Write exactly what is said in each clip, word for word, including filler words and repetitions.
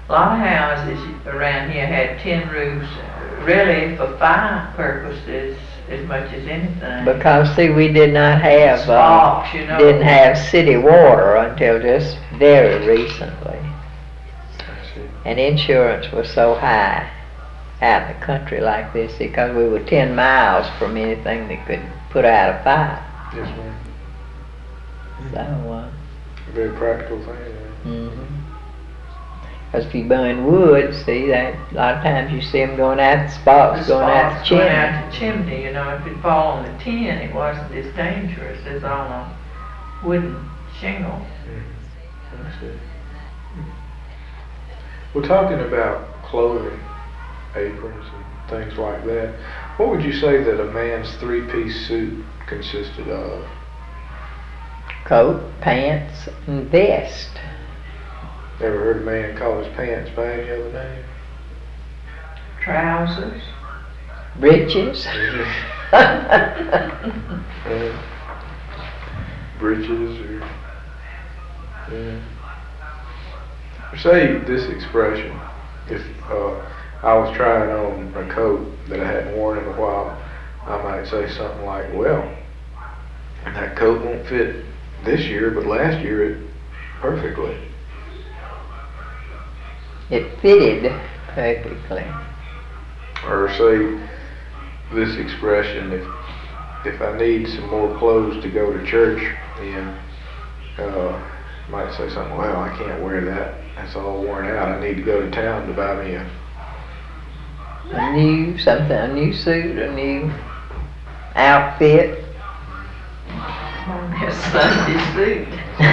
A lot of houses around here had tin roofs, really for fire purposes as much as anything. Because see, we did not have, uh, Sparks, you know. didn't have city water until just very recently. And insurance was so high out in the country like this because we were ten miles from anything that could put out a fire. Yes, ma'am. So, uh, Very practical thing. Yeah. mm-hmm. Because if you burn wood, see, that a lot of times you see them going out, the sparks The going out the sparks chimney. going out the chimney, you know, if it fall on the tin, it wasn't as dangerous as on a wooden shingle. Mm-hmm. That's it. We're talking about clothing, aprons and things like that. What would you say that a man's three-piece suit consisted of? Coat, pants, and vest. Ever heard a man call his pants by any other name? Trousers. Breeches. uh, breeches or yeah. Say this expression. If uh, I was trying on a coat that I hadn't worn in a while, I might say something like, well, that coat won't fit this year, but last year it perfectly. It fitted perfectly. Or say this expression, if if I need some more clothes to go to church in, uh, might say something, well, I can't wear that. That's all worn out. I need to go to town to buy me a... A new something, a new suit, a new outfit. A Sunday suit.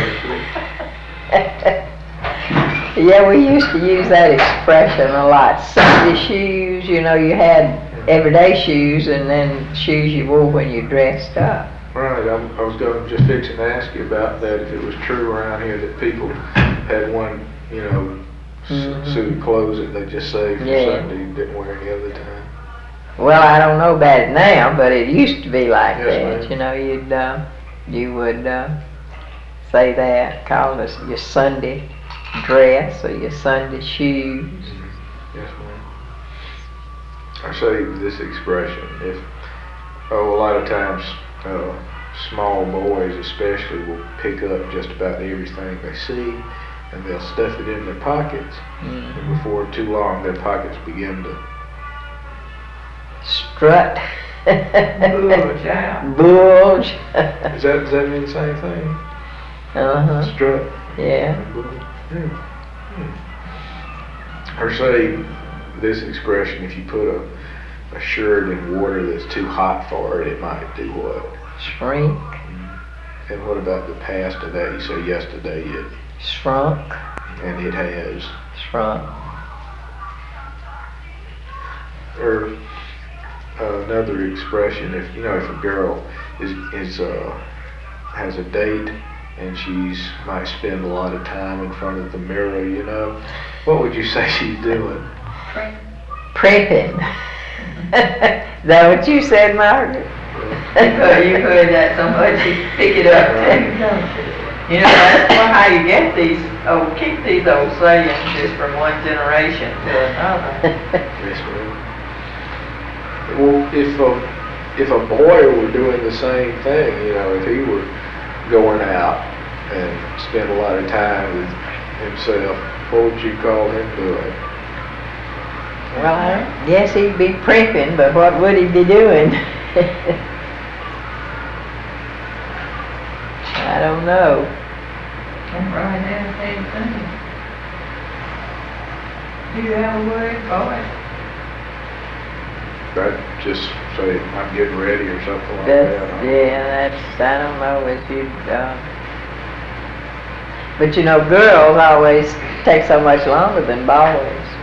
Yeah, we used to use that expression a lot. Sunday shoes, you know, you had everyday shoes and then shoes you wore when you dressed up. Right, I, I was going just fixing to ask you about that, if it was true around here that people had one, you know, Mm-hmm. s- suit of clothes that they just saved for Yeah. Sunday and didn't wear any other time. Well, I don't know about it now, but it used to be like Yes, that. ma'am. You know, you'd uh, you would uh, say that, call it your Sunday dress or your Sunday shoes. Yes, ma'am. I say this expression, if, oh, a lot of times, uh, small boys especially will pick up just about everything they see and they'll stuff it in their pockets. Mm. And before too long, their pockets begin to Strut. Bulge out. Bulge. Is that, does that mean the same thing? Uh-huh. Strut? Yeah. Hmm. Hmm. Or say this expression, if you put a, a shirt in water that's too hot for it, it might do what? Shrink. And what about the past of that? You say yesterday it, Shrunk. and it has. Shrunk. Or uh, another expression, if you know, if a girl is is uh, has a date and she's might spend a lot of time in front of the mirror, you know, what would you say she's doing? Prepping. Is that what you said, Margaret? You heard that so much, you pick it up. You know, that's why how you get these, oh, keep these old sayings just from one generation to another. Yes, ma'am. Well, if a if a boy were doing the same thing, you know, if he were going out and spend a lot of time with himself, what would you call him doing? Well, I guess he'd be prepping, but what would he be doing? I don't know. Can't write down anything. Do you have a word for it? I'd just say I'm getting ready or something like That's, that. yeah, that's, I don't know if you'd, uh, but you know, girls always take so much longer than boys.